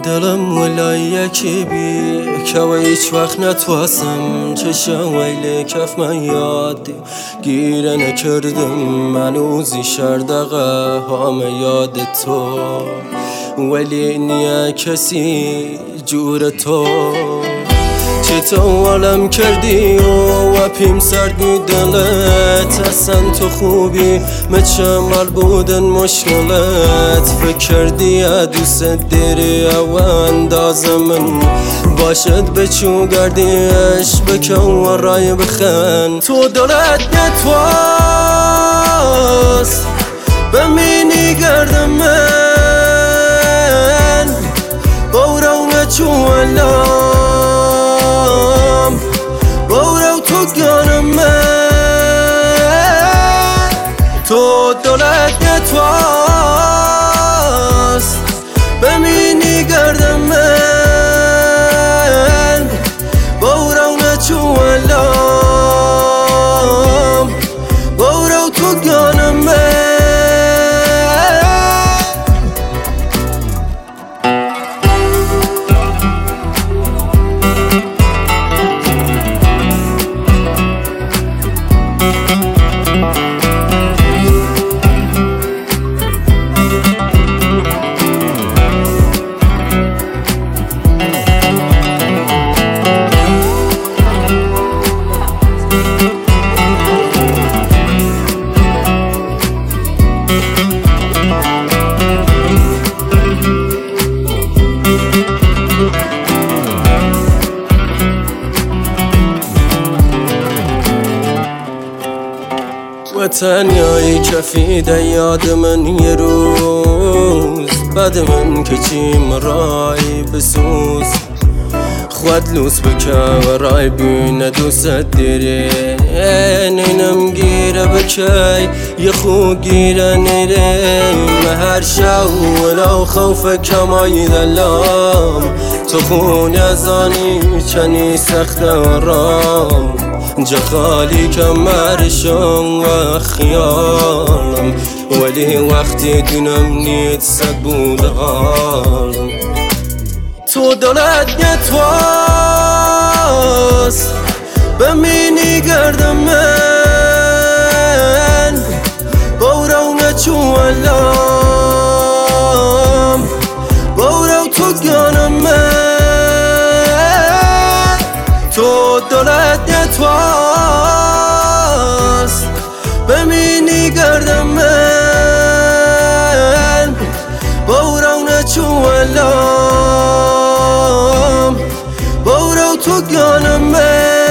دلم ولا یکی بی که و هیچ وقت نتواسم چشم ویلی کف من یادی گیره نکردم منوزی شردقه همه یاد تو ولی نیه کسی جور تو چه تو علم کردی و پیم سرگی دلت اصلا تو خوبی مچمل بودن مشکلت فکر کردی دوست دیری و انداز من باشد بچو گردیش بکن و رای بخن تو دلت نتواست بمینی گردم من بورو نچو علام بورو تو گانم من تو دلت نتواست بمینی گردم من بورو نچو علام بورو تو گانم من و تنیایی کفیده یاد من یه روز بعد من که چیم رای بسوز خود لوس بکه و رای بینه دوست دیری نینم گیره بکی یه خو گیره نیریم هر شو ولو خوف کمایی دلام تو خونه زانی چنی سخت و رام جا خالی کمرشم و خیالم ولی وقتی دونم نیت سگ بودم تو دلت نتواست بمینی گردم من بورو نچو علام بورو تو گانم من تو دلت نتواست بمینی گردم من بورو نچو علام بورو تو گانم من